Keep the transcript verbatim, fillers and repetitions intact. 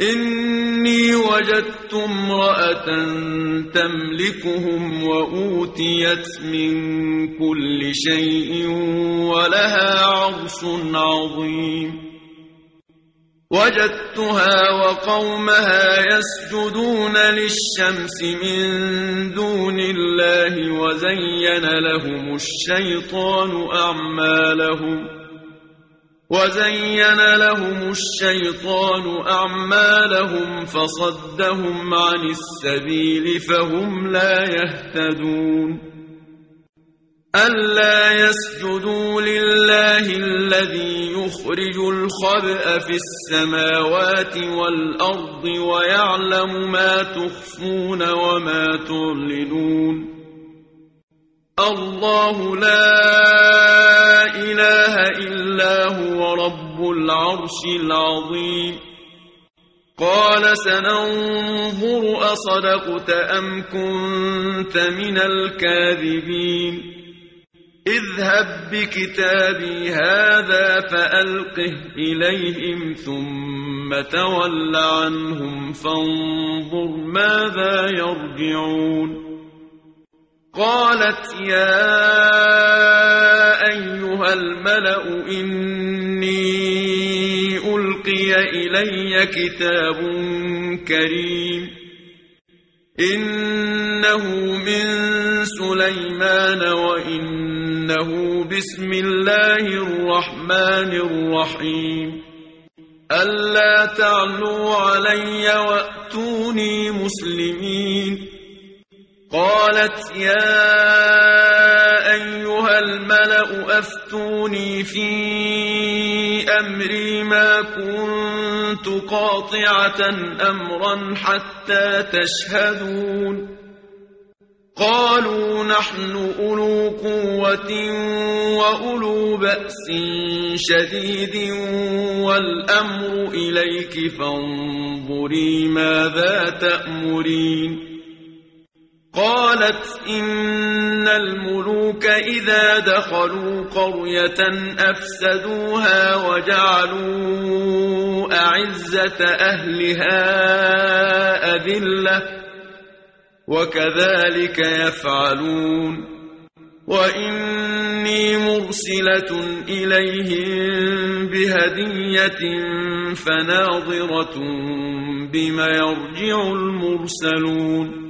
إني وجدت امرأة تملكهم وأوتيت من كل شيء ولها عرش عظيم وجدتها وقومها يسجدون للشمس من دون الله وزين لهم الشيطان أعمالهم وزين لهم الشيطان أعمالهم فصدهم عن السبيل فهم لا يهتدون ألا يسجدوا لله الذي يخرج الخبأ في السماوات والأرض ويعلم ما تخفون وما تعلنون الله لا إله إلا هو رب العرش العظيم قال سننظر أصدقت أم كنت من الكاذبين اذهب بكتابي هذا فألقه إليهم ثم تول عنهم فانظر ماذا يرجعون قالت يا أيها الملأ إني ألقي إلي كتاب كريم إنه من سليمان وإنه بسم الله الرحمن الرحيم ألا تعلوا علي وأتوني مسلمين قالت يا أيها الملأ أفتوني في أمري ما كنت قاطعة أمرا حتى تشهدون قالوا نحن أولو قوة وأولو بأس شديد والأمر إليك فانظري ماذا تأمرين قالت إن الملوك إذا دخلوا قرية أفسدوها وجعلوا أعزة أهلها أذلة وكذلك يفعلون وإني مرسلة إليهم بهدية فناظرة بما يرجع المرسلون